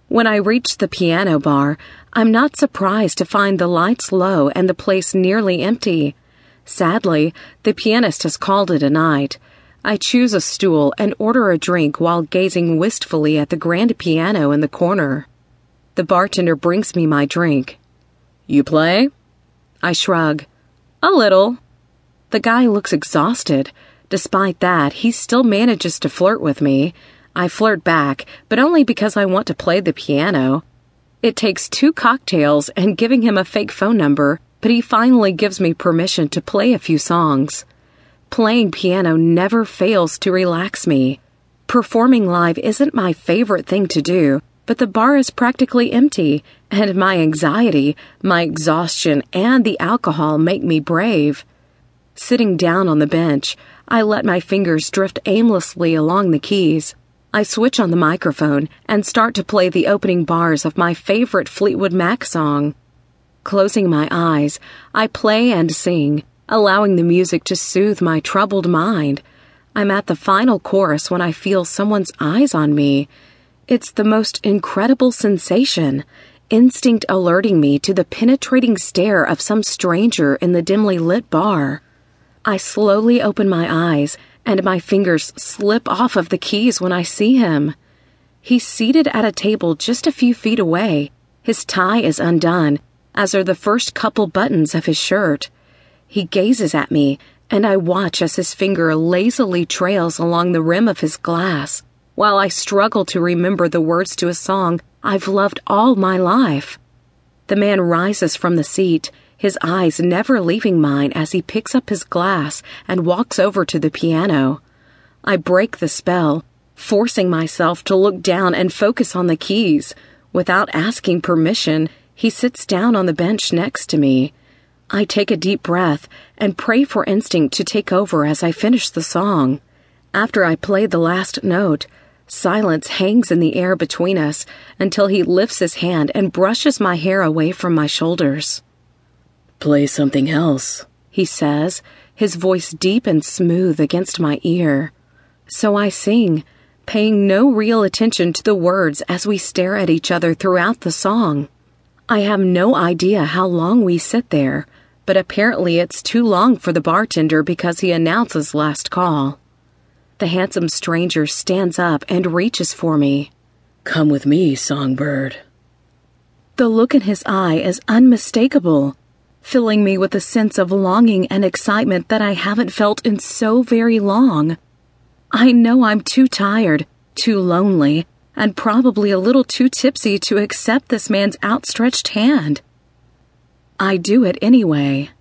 When I reach the piano bar, I'm not surprised to find the lights low and the place nearly empty. Sadly, the pianist has called it a night. I choose a stool and order a drink while gazing wistfully at the grand piano in the corner. The bartender brings me my drink. "You play?" I shrug. "A little." The guy looks exhausted. Despite that, he still manages to flirt with me. I flirt back, but only because I want to play the piano. It takes 2 cocktails and giving him a fake phone number, but he finally gives me permission to play a few songs. Playing piano never fails to relax me. Performing live isn't my favorite thing to do, but the bar is practically empty, and my anxiety, my exhaustion, and the alcohol make me brave. Sitting down on the bench, I let my fingers drift aimlessly along the keys. I switch on the microphone and start to play the opening bars of my favorite Fleetwood Mac song. Closing my eyes, I play and sing, allowing the music to soothe my troubled mind. I'm at the final chorus when I feel someone's eyes on me. It's the most incredible sensation, instinct alerting me to the penetrating stare of some stranger in the dimly lit bar. I slowly open my eyes, and my fingers slip off of the keys when I see him. He's seated at a table just a few feet away. His tie is undone, as are the first couple buttons of his shirt. He gazes at me, and I watch as his finger lazily trails along the rim of his glass, while I struggle to remember the words to a song I've loved all my life. The man rises from the seat, his eyes never leaving mine as he picks up his glass and walks over to the piano. I break the spell, forcing myself to look down and focus on the keys. Without asking permission, he sits down on the bench next to me. I take a deep breath and pray for instinct to take over as I finish the song. After I play the last note, silence hangs in the air between us until he lifts his hand and brushes my hair away from my shoulders. "Play something else," he says, his voice deep and smooth against my ear. So I sing, paying no real attention to the words as we stare at each other throughout the song. I have no idea how long we sit there, but apparently it's too long for the bartender because he announces last call. The handsome stranger stands up and reaches for me. "Come with me, songbird." The look in his eye is unmistakable, filling me with a sense of longing and excitement that I haven't felt in so very long. I know I'm too tired, too lonely, and probably a little too tipsy to accept this man's outstretched hand. I do it anyway.